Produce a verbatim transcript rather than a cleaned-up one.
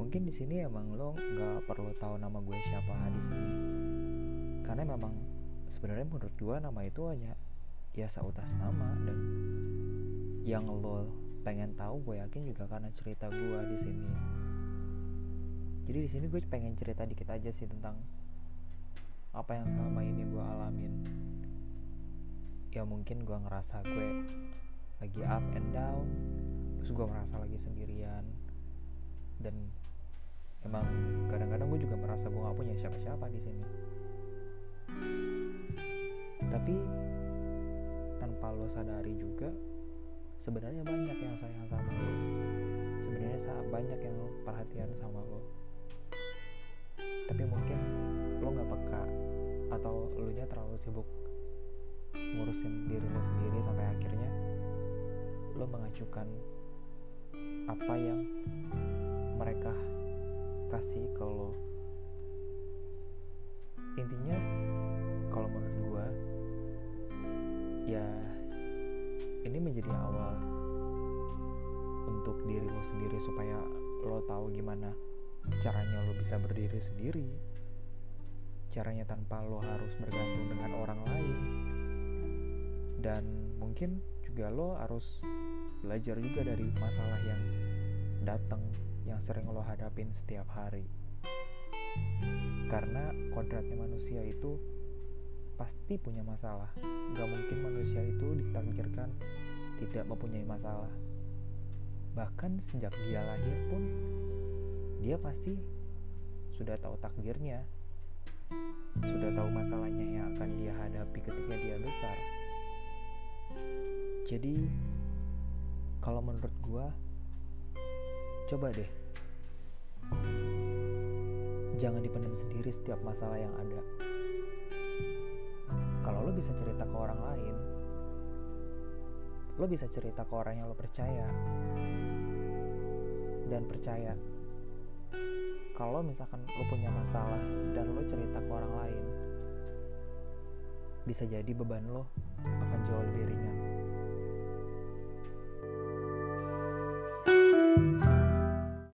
mungkin di sini emang lo nggak perlu tahu nama gue siapa di sini, karena memang sebenarnya menurut gue nama itu hanya ya seutas nama, dan yang lo pengen tahu gue yakin juga karena cerita gue di sini. Jadi di sini gue pengen cerita dikit aja sih tentang apa yang selama ini gue alamin. Ya mungkin gue ngerasa gue lagi up and down, terus gue merasa lagi sendirian, dan emang kadang-kadang gue juga merasa gue gak punya siapa-siapa di sini. Tapi tanpa lo sadari juga, sebenarnya banyak yang sayang sama lo, sebenarnya banyak yang perhatian sama lo. Tapi mungkin lo gak peka, atau lo nya terlalu sibuk ngurusin diri lo sendiri sampai akhirnya lo mengacukan apa yang mereka kasih ke lo. Intinya kalau menurut gue, ya ini menjadi awal untuk diri lo sendiri, supaya lo tahu gimana caranya lo bisa berdiri sendiri, caranya tanpa lo harus bergantung dengan orang lain. Dan mungkin juga lo harus belajar juga dari masalah yang datang, yang sering lo hadapin setiap hari. Karena kodratnya manusia itu pasti punya masalah. Gak mungkin manusia itu ditakdirkan tidak mempunyai masalah. Bahkan sejak dia lahir pun dia pasti sudah tahu takdirnya, sudah tahu masalahnya yang akan dia hadapi ketika dia besar. Jadi kalau menurut gue, coba deh jangan dipendam sendiri setiap masalah yang ada. Kalau lo bisa cerita ke orang lain, lo bisa cerita ke orang yang lo percaya. Dan percaya, kalau misalkan lo punya masalah dan lo cerita ke orang lain, bisa jadi beban lo akan jauh lebih ringan.